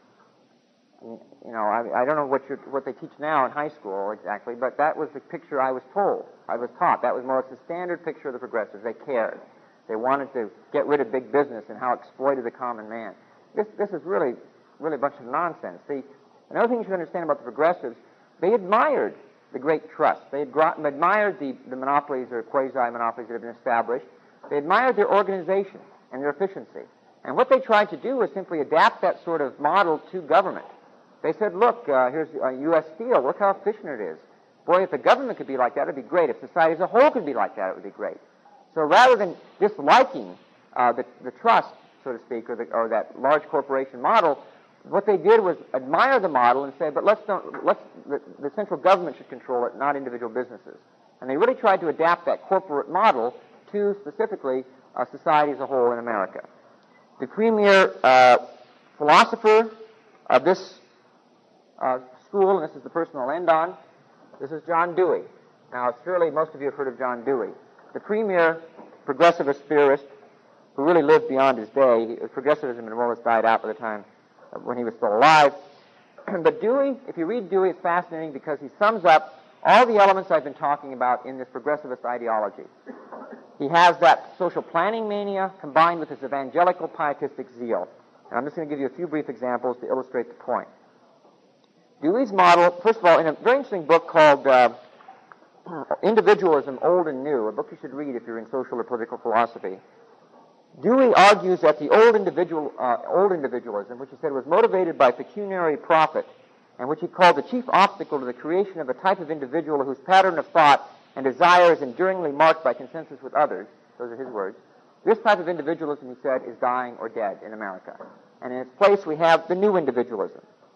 I mean, you know, I, I don't know what, you're, what they teach now in high school exactly, but that was the picture I was told. I was taught. That was more or less the standard picture of the progressives. They cared. They wanted to get rid of big business and how it exploited the common man. This, this is really, really a bunch of nonsense. See, another thing you should understand about the progressives, they admired the great trust. They had gro- admired the, the monopolies or quasi-monopolies that had been established. They admired their organization and their efficiency. And what they tried to do was simply adapt that sort of model to government. They said, look, uh, here's uh, U S Steel. Look how efficient it is. Boy, if the government could be like that, it would be great. If society as a whole could be like that, it would be great. So rather than disliking uh, the, the trust, so to speak, or, the, or that large corporation model, what they did was admire the model and say, but let's don't, let's, the, the central government should control it, not individual businesses. And they really tried to adapt that corporate model to, specifically, uh, society as a whole in America. The premier uh, philosopher of this uh, school, and this is the person I'll end on, this is John Dewey. Now, surely most of you have heard of John Dewey. The premier progressivist theorist who really lived beyond his day. Progressivism had almost died out by the time when he was still alive. But Dewey, if you read Dewey, it's fascinating because he sums up all the elements I've been talking about in this progressivist ideology. He has that social planning mania combined with his evangelical pietistic zeal. And I'm just going to give you a few brief examples to illustrate the point. Dewey's model, first of all, in a very interesting book called uh, Individualism, Old and New, a book you should read if you're in social or political philosophy, Dewey argues that the old individual, uh, old individualism, which he said was motivated by pecuniary profit, and which he called the chief obstacle to the creation of a type of individual whose pattern of thought and desire is enduringly marked by consensus with others, those are his words, this type of individualism, he said, is dying or dead in America. And in its place, we have the new individualism.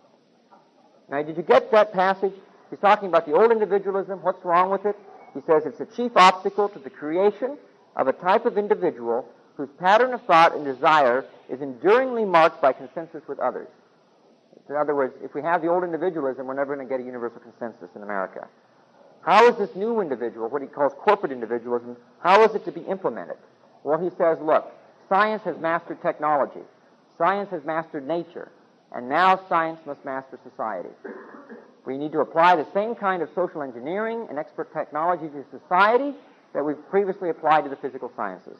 Now, did you get that passage? He's talking about the old individualism. What's wrong with it? He says it's the chief obstacle to the creation of a type of individual whose pattern of thought and desire is enduringly marked by consensus with others. In other words, if we have the old individualism, we're never going to get a universal consensus in America. How is this new individual, what he calls corporate individualism, how is it to be implemented? Well, he says, look, science has mastered technology. Science has mastered nature. And now science must master society. We need to apply the same kind of social engineering and expert technology to society that we've previously applied to the physical sciences.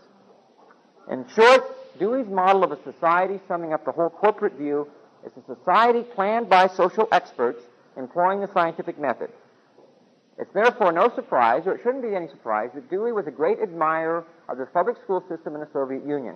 In short, Dewey's model of a society, summing up the whole corporate view, is a society planned by social experts employing the scientific method. It's therefore no surprise, or it shouldn't be any surprise, that Dewey was a great admirer of the public school system in the Soviet Union.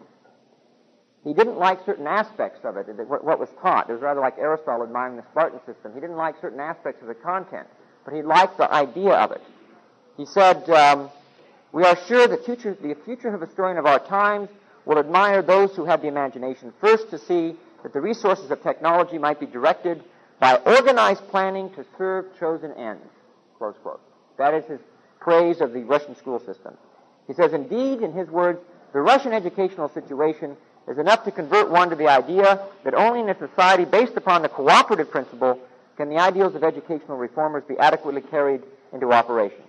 He didn't like certain aspects of it, what was taught. It was rather like Aristotle admiring the Spartan system. He didn't like certain aspects of the content, but he liked the idea of it. He said, um, we are sure that future, the future historian of our times will admire those who had the imagination first to see that the resources of technology might be directed by organized planning to serve chosen ends. Close quote. That is his praise of the Russian school system. He says, indeed, in his words, the Russian educational situation is enough to convert one to the idea that only in a society based upon the cooperative principle can the ideals of educational reformers be adequately carried into operation.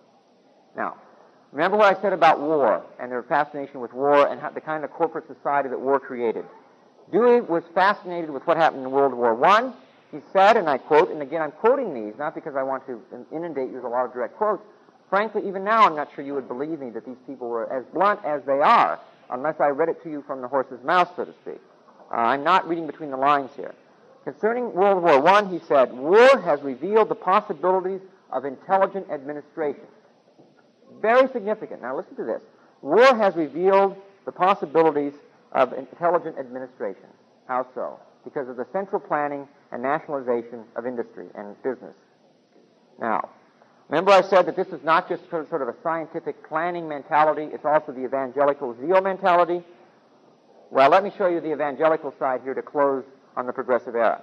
Now, remember what I said about war and their fascination with war and how, the kind of corporate society that war created. Dewey was fascinated with what happened in World War One. He said, and I quote, and again I'm quoting these, not because I want to inundate you with a lot of direct quotes. Frankly, even now I'm not sure you would believe me that these people were as blunt as they are, unless I read it to you from the horse's mouth, so to speak. Uh, I'm not reading between the lines here. Concerning World War One, he said, war has revealed the possibilities of intelligent administration. Very significant. Now listen to this. War has revealed the possibilities of intelligent administration. How so? Because of the central planning and nationalization of industry and business. Now, Remember I said that this is not just sort of a scientific planning mentality, it's also the evangelical zeal mentality. Well, let me show you the evangelical side here to close on the progressive era.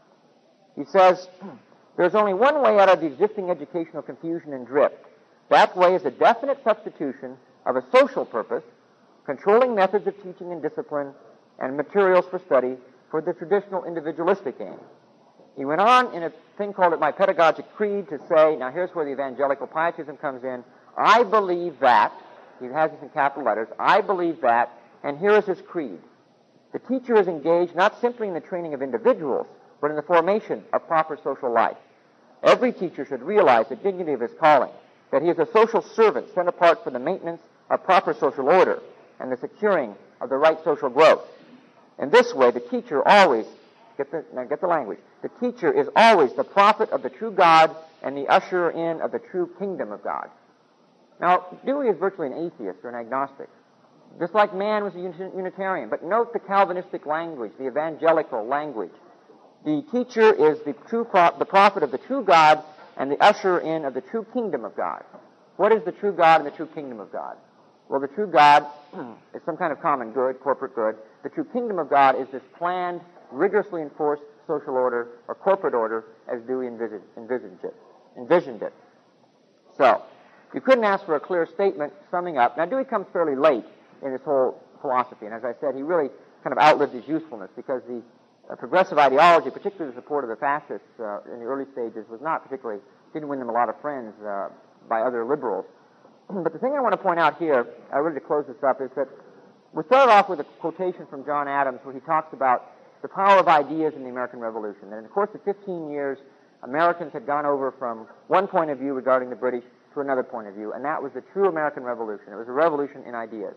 He says, there's only one way out of the existing educational confusion and drift. That way is a definite substitution of a social purpose, controlling methods of teaching and discipline, and materials for study for the traditional individualistic aim. He went on in a thing called My Pedagogic Creed to say, now here's where the evangelical pietism comes in, I believe that, he has this in capital letters, I believe that, and here is his creed. The teacher is engaged not simply in the training of individuals, but in the formation of proper social life. Every teacher should realize the dignity of his calling, that he is a social servant sent apart for the maintenance of proper social order and the securing of the right social growth. In this way, the teacher always, get the, now get the language, the teacher is always the prophet of the true God and the usherer in of the true kingdom of God. Now, Dewey is virtually an atheist or an agnostic, just like Mann was a Unitarian. But note the Calvinistic language, the evangelical language. The teacher is the true pro- the prophet of the true God and the usherer in of the true kingdom of God. What is the true God and the true kingdom of God? Well, the true God is some kind of common good, corporate good. The true kingdom of God is this planned, rigorously enforced social order or corporate order as Dewey envisaged, envisaged it. Envisioned it. So, you couldn't ask for a clear statement summing up. Now, Dewey comes fairly late in this whole philosophy, and as I said, he really kind of outlived his usefulness because the uh, progressive ideology, particularly the support of the fascists uh, in the early stages, was not particularly, didn't win them a lot of friends uh, by other liberals. But the thing I want to point out here, I really to close this up, is that we started off with a quotation from John Adams where he talks about the power of ideas in the American Revolution. And in the course of fifteen years, Americans had gone over from one point of view regarding the British to another point of view, and that was the true American Revolution. It was a revolution in ideas.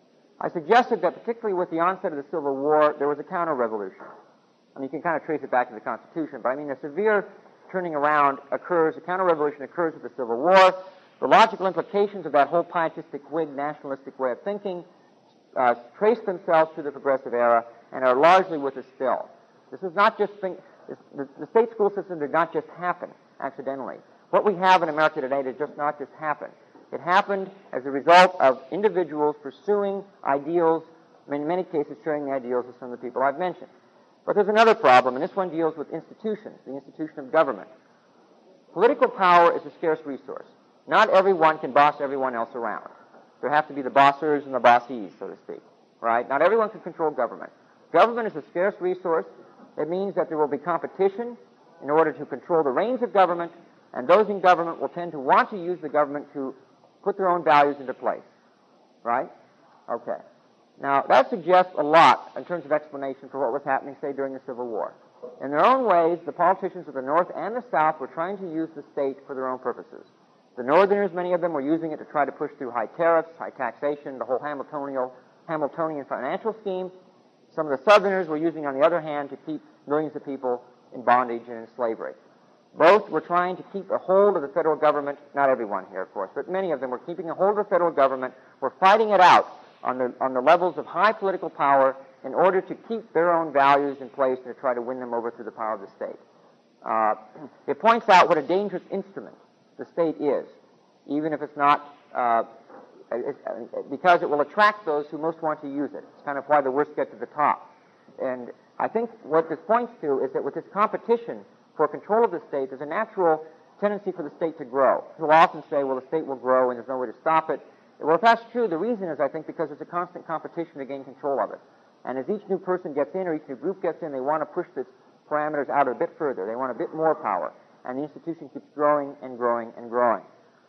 I suggested that particularly with the onset of the Civil War, there was a counter-revolution. And you can kind of trace it back to the Constitution, but I mean a severe turning around occurs, a counter-revolution occurs with the Civil War. The logical implications of that whole pietistic, Whig, nationalistic way of thinking uh, trace themselves through the progressive era and are largely with us still. This is not just, think, this, the, the state school system did not just happen accidentally. What we have in America today did just not just happen. It happened as a result of individuals pursuing ideals, in many cases sharing the ideals of some of the people I've mentioned. But there's another problem, and this one deals with institutions, the institution of government. Political power is a scarce resource. Not everyone can boss everyone else around. There have to be the bossers and the bossees, so to speak, right? Not everyone can control government. Government is a scarce resource. It means that there will be competition in order to control the reins of government, and those in government will tend to want to use the government to put their own values into place, right? Okay. Now, that suggests a lot in terms of explanation for what was happening, say, during the Civil War. In their own ways, the politicians of the North and the South were trying to use the state for their own purposes. The Northerners, many of them, were using it to try to push through high tariffs, high taxation, the whole Hamiltonian, Hamiltonian financial scheme. Some of the Southerners were using, on the other hand, to keep millions of people in bondage and in slavery. Both were trying to keep a hold of the federal government, not everyone here, of course, but many of them were keeping a hold of the federal government, were fighting it out on the, on the levels of high political power in order to keep their own values in place and to try to win them over through the power of the state. Uh, it points out what a dangerous instrument the state is, even if it's not, uh, it's, uh, because it will attract those who most want to use it. It's kind of why the worst get to the top. And I think what this points to is that with this competition for control of the state, there's a natural tendency for the state to grow. People often say, well, the state will grow and there's no way to stop it. Well, if that's true, the reason is, I think, because there's a constant competition to gain control of it. And as each new person gets in or each new group gets in, they want to push the parameters out a bit further. They want a bit more power. And the institution keeps growing and growing and growing.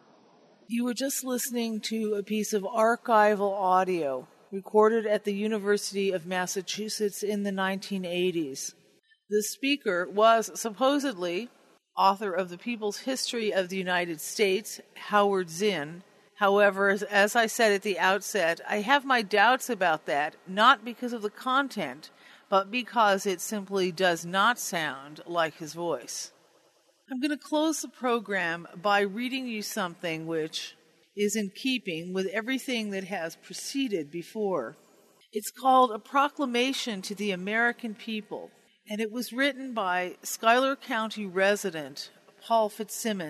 You were just listening to a piece of archival audio recorded at the University of Massachusetts in the nineteen eighties. The speaker was supposedly author of The People's History of the United States, Howard Zinn. However, as, as I said at the outset, I have my doubts about that, not because of the content, but because it simply does not sound like his voice. I'm going to close the program by reading you something which is in keeping with everything that has preceded before. It's called A Proclamation to the American People, and it was written by Schuyler County resident Paul Fitzsimmons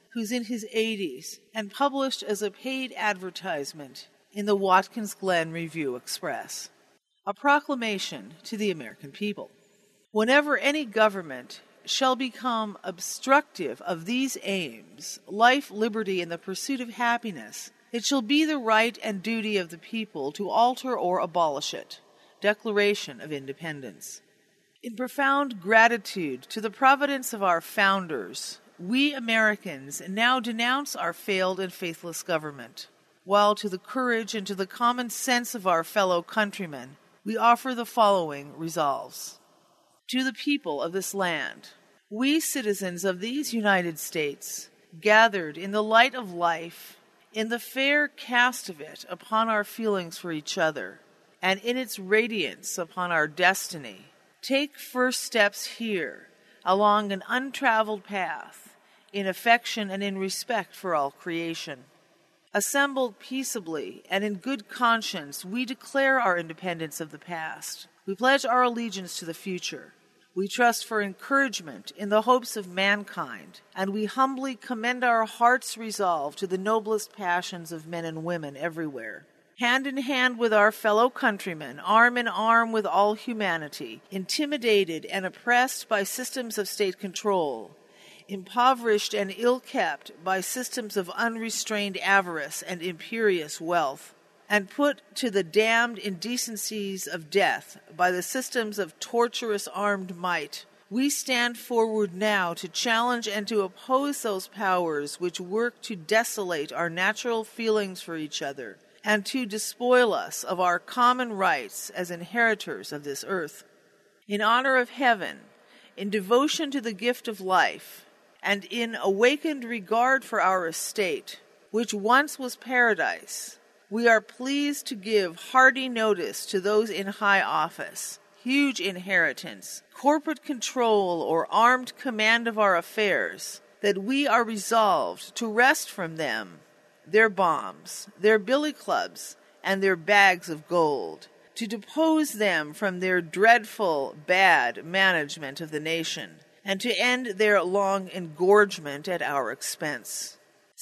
who's in his eighties and published as a paid advertisement in the Watkins Glen Review Express. A proclamation to the American people. Whenever any government shall become obstructive of these aims, life, liberty, and the pursuit of happiness, it shall be the right and duty of the people to alter or abolish it. Declaration of Independence. In profound gratitude to the providence of our founders, we Americans now denounce our failed and faithless government, while to the courage and to the common sense of our fellow countrymen, we offer the following resolves. To the people of this land, we citizens of these United States, gathered in the light of life, in the fair cast of it upon our feelings for each other, and in its radiance upon our destiny, take first steps here along an untraveled path in affection and in respect for all creation. Assembled peaceably and in good conscience, we declare our independence of the past. We pledge our allegiance to the future. We trust for encouragement in the hopes of mankind, and we humbly commend our heart's resolve to the noblest passions of men and women everywhere. Hand in hand with our fellow countrymen, arm in arm with all humanity, intimidated and oppressed by systems of state control, impoverished and ill-kept by systems of unrestrained avarice and imperious wealth, and put to the damned indecencies of death by the systems of torturous armed might, we stand forward now to challenge and to oppose those powers which work to desolate our natural feelings for each other, and to despoil us of our common rights as inheritors of this earth. In honor of heaven, in devotion to the gift of life, and in awakened regard for our estate, which once was paradise, we are pleased to give hearty notice to those in high office, huge inheritance, corporate control, or armed command of our affairs, that we are resolved to wrest from them their bombs, their billy clubs, and their bags of gold, to depose them from their dreadful, bad management of the nation, and to end their long engorgement at our expense.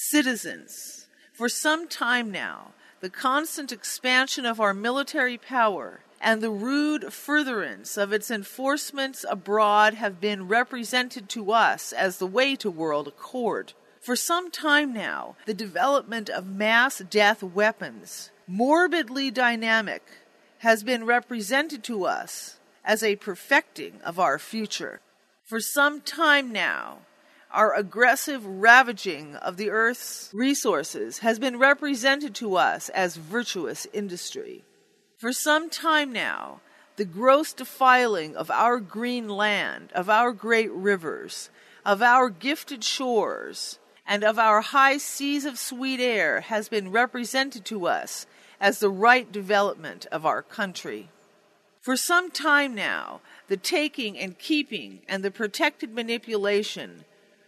Citizens, for some time now, the constant expansion of our military power and the rude furtherance of its enforcements abroad have been represented to us as the way to world accord. For some time now, the development of mass death weapons, morbidly dynamic, has been represented to us as a perfecting of our future. For some time now, our aggressive ravaging of the earth's resources has been represented to us as virtuous industry. For some time now, the gross defiling of our green land, of our great rivers, of our gifted shores, and of our high seas of sweet air has been represented to us as the right development of our country. For some time now, the taking and keeping and the protected manipulation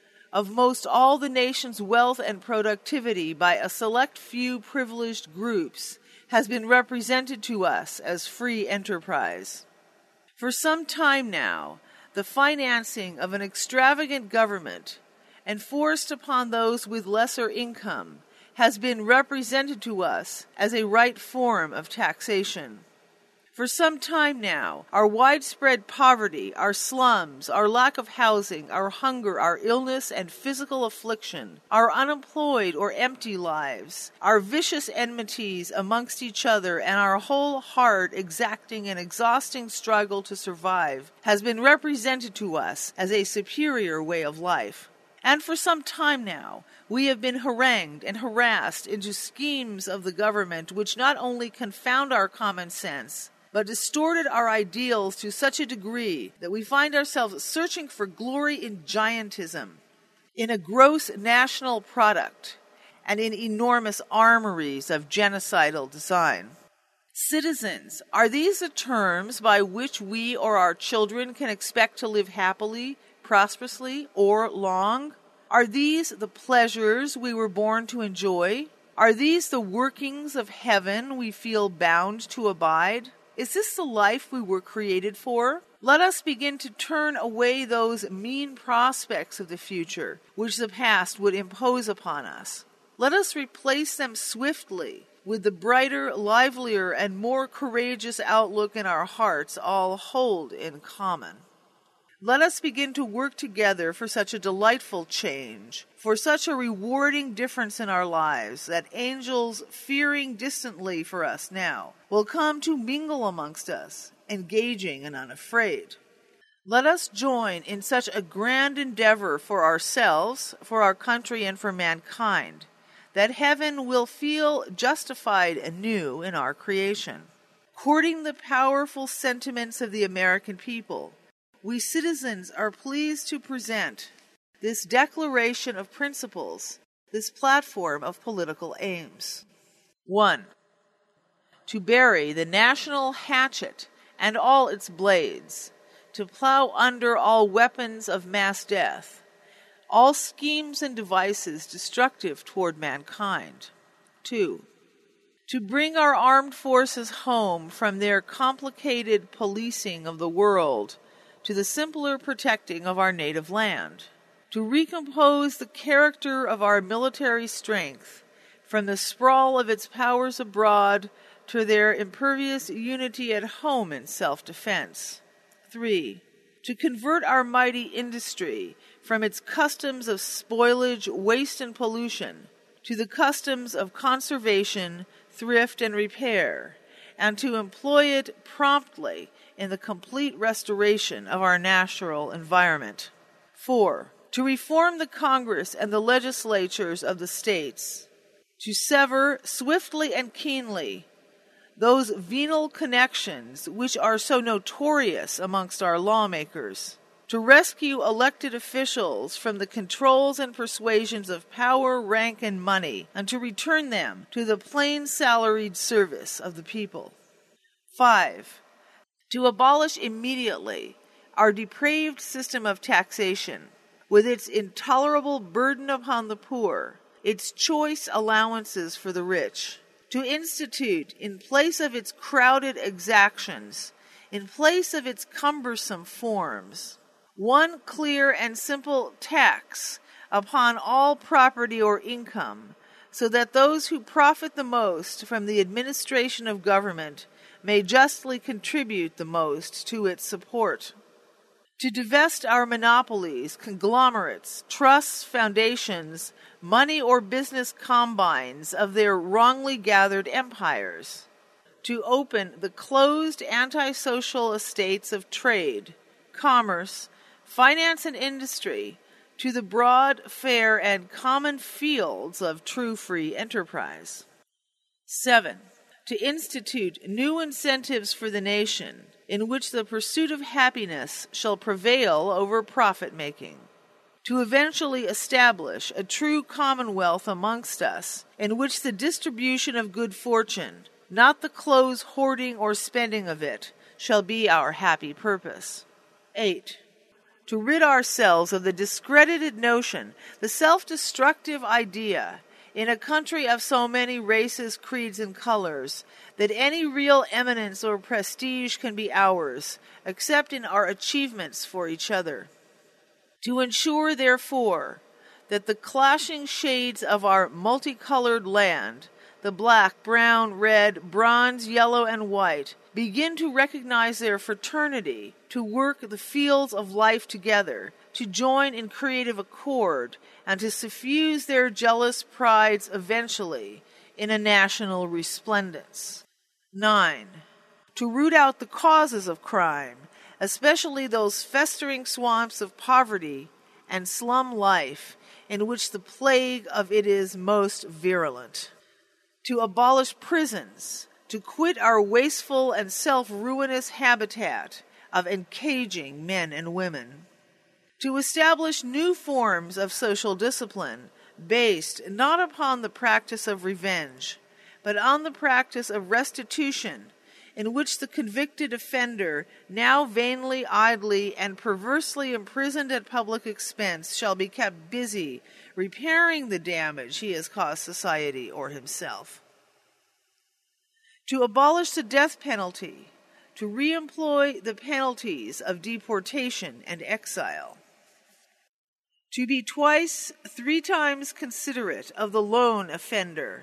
of most all the nation's wealth and productivity by a select few privileged groups has been represented to us as free enterprise. For some time now, the financing of an extravagant government enforced upon those with lesser income has been represented to us as a right form of taxation. For some time now, our widespread poverty, our slums, our lack of housing, our hunger, our illness and physical affliction, our unemployed or empty lives, our vicious enmities amongst each other, and our whole hard, exacting, and exhausting struggle to survive has been represented to us as a superior way of life. And for some time now, we have been harangued and harassed into schemes of the government which not only confound our common sense, but distorted our ideals to such a degree that we find ourselves searching for glory in giantism, in a gross national product, and in enormous armories of genocidal design. Citizens, are these the terms by which we or our children can expect to live happily, prosperously, or long? Are these the pleasures we were born to enjoy? Are these the workings of heaven we feel bound to abide? Is this the life we were created for? Let us begin to turn away those mean prospects of the future which the past would impose upon us. Let us replace them swiftly with the brighter, livelier, and more courageous outlook in our hearts all hold in common. Let us begin to work together for such a delightful change, for such a rewarding difference in our lives, that angels, fearing distantly for us now, will come to mingle amongst us, engaging and unafraid. Let us join in such a grand endeavor for ourselves, for our country, and for mankind, that heaven will feel justified anew in our creation. Courting the powerful sentiments of the American people, we citizens are pleased to present this declaration of principles, this platform of political aims. One, to bury the national hatchet and all its blades, to plow under all weapons of mass death, all schemes and devices destructive toward mankind. Two, to bring our armed forces home from their complicated policing of the world to the simpler protecting of our native land, to recompose the character of our military strength from the sprawl of its powers abroad to their impervious unity at home in self-defense. Three, to convert our mighty industry from its customs of spoilage, waste, and pollution to the customs of conservation, thrift, and repair, and to employ it promptly in the complete restoration of our natural environment. Four, to reform the Congress and the legislatures of the states, to sever swiftly and keenly those venal connections which are so notorious amongst our lawmakers, to rescue elected officials from the controls and persuasions of power, rank, and money, and to return them to the plain salaried service of the people. Five, to abolish immediately our depraved system of taxation, with its intolerable burden upon the poor, its choice allowances for the rich, to institute, in place of its crowded exactions, in place of its cumbersome forms, one clear and simple tax upon all property or income, so that those who profit the most from the administration of government may justly contribute the most to its support. To divest our monopolies, conglomerates, trusts, foundations, money or business combines of their wrongly gathered empires. To open the closed antisocial estates of trade, commerce, finance, and industry to the broad, fair, and common fields of true free enterprise. Seven, to institute new incentives for the nation, in which the pursuit of happiness shall prevail over profit-making. To eventually establish a true commonwealth amongst us, in which the distribution of good fortune, not the close hoarding or spending of it, shall be our happy purpose. Eight, to rid ourselves of the discredited notion, the self-destructive idea, in a country of so many races, creeds, and colors, that any real eminence or prestige can be ours, except in our achievements for each other. To ensure, therefore, that the clashing shades of our multicolored land, the black, brown, red, bronze, yellow, and white, begin to recognize their fraternity, to work the fields of life together, to join in creative accord, and to suffuse their jealous prides eventually in a national resplendence. Nine, to root out the causes of crime, especially those festering swamps of poverty and slum life in which the plague of it is most virulent. To abolish prisons, to quit our wasteful and self-ruinous habitat of encaging men and women. To establish new forms of social discipline based not upon the practice of revenge, but on the practice of restitution, in which the convicted offender, now vainly, idly, and perversely imprisoned at public expense, shall be kept busy repairing the damage he has caused society or himself. To abolish the death penalty, to reemploy the penalties of deportation and exile, to be twice, three times considerate of the lone offender,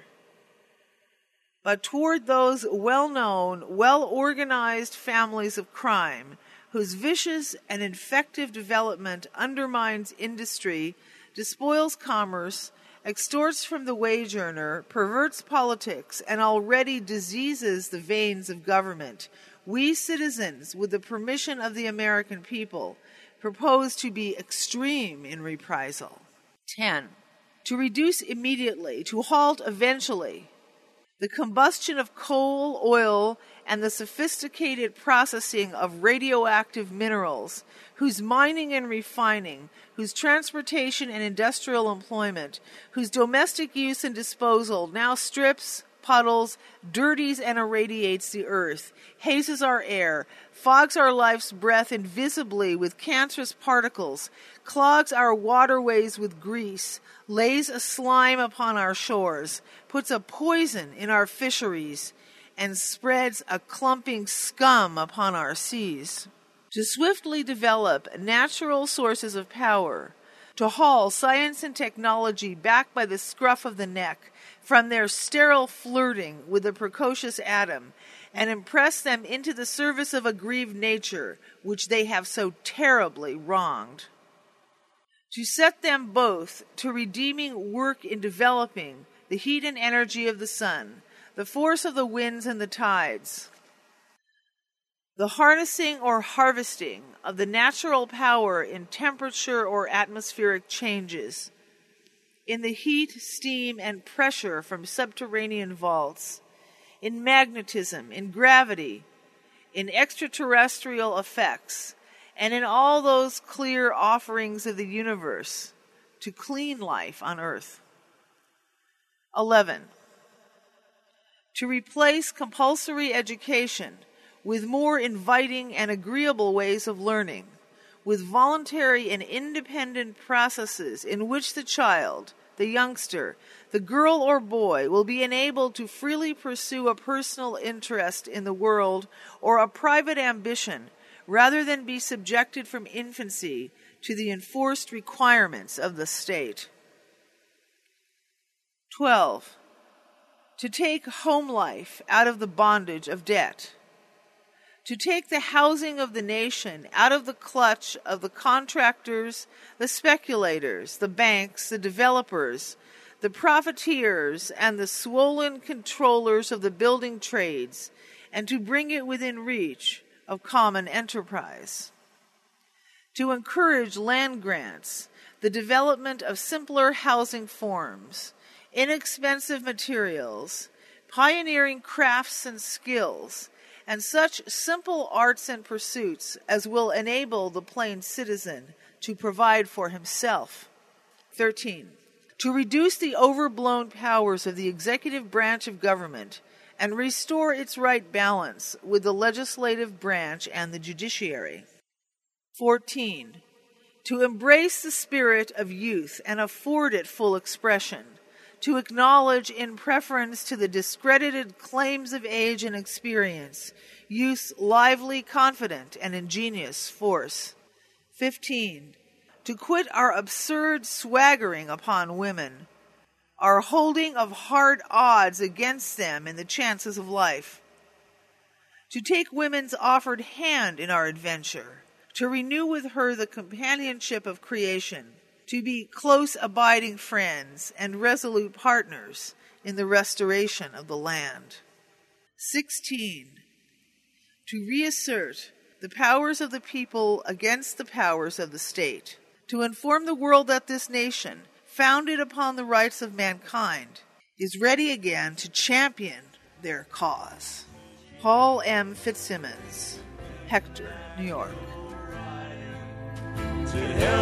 but toward those well-known, well-organized families of crime whose vicious and infective development undermines industry, despoils commerce, extorts from the wage earner, perverts politics, and already diseases the veins of government, we citizens, with the permission of the American people, propose to be extreme in reprisal. ten. To reduce immediately, to halt eventually, the combustion of coal, oil, and the sophisticated processing of radioactive minerals, whose mining and refining, whose transportation and industrial employment, whose domestic use and disposal now strips, puddles, dirties, and irradiates the earth, hazes our air, fogs our life's breath invisibly with cancerous particles, clogs our waterways with grease, lays a slime upon our shores, puts a poison in our fisheries, and spreads a clumping scum upon our seas. To swiftly develop natural sources of power, to haul science and technology back by the scruff of the neck from their sterile flirting with the precocious atom, and impress them into the service of a grieved nature which they have so terribly wronged. To set them both to redeeming work in developing the heat and energy of the sun, the force of the winds and the tides, the harnessing or harvesting of the natural power in temperature or atmospheric changes, in the heat, steam, and pressure from subterranean vaults, in magnetism, in gravity, in extraterrestrial effects, and in all those clear offerings of the universe to clean life on earth. eleven. To replace compulsory education with more inviting and agreeable ways of learning, with voluntary and independent processes in which the child, the youngster, the girl or boy will be enabled to freely pursue a personal interest in the world or a private ambition rather than be subjected from infancy to the enforced requirements of the state. twelve. To take home life out of the bondage of debt. To take the housing of the nation out of the clutch of the contractors, the speculators, the banks, the developers, the profiteers, and the swollen controllers of the building trades, and to bring it within reach of common enterprise. To encourage land grants, the development of simpler housing forms, inexpensive materials, pioneering crafts and skills, and such simple arts and pursuits as will enable the plain citizen to provide for himself. thirteen. To reduce the overblown powers of the executive branch of government and restore its right balance with the legislative branch and the judiciary. fourteen. To embrace the spirit of youth and afford it full expression, to acknowledge in preference to the discredited claims of age and experience, youth's lively, confident, and ingenious force. fifteen. To quit our absurd swaggering upon women, our holding of hard odds against them in the chances of life. To take women's offered hand in our adventure, to renew with her the companionship of creation, to be close abiding friends and resolute partners in the restoration of the land. sixteen. To reassert the powers of the people against the powers of the state, to inform the world that this nation, founded upon the rights of mankind, is ready again to champion their cause. Paul M. Fitzsimmons, Hector, New York.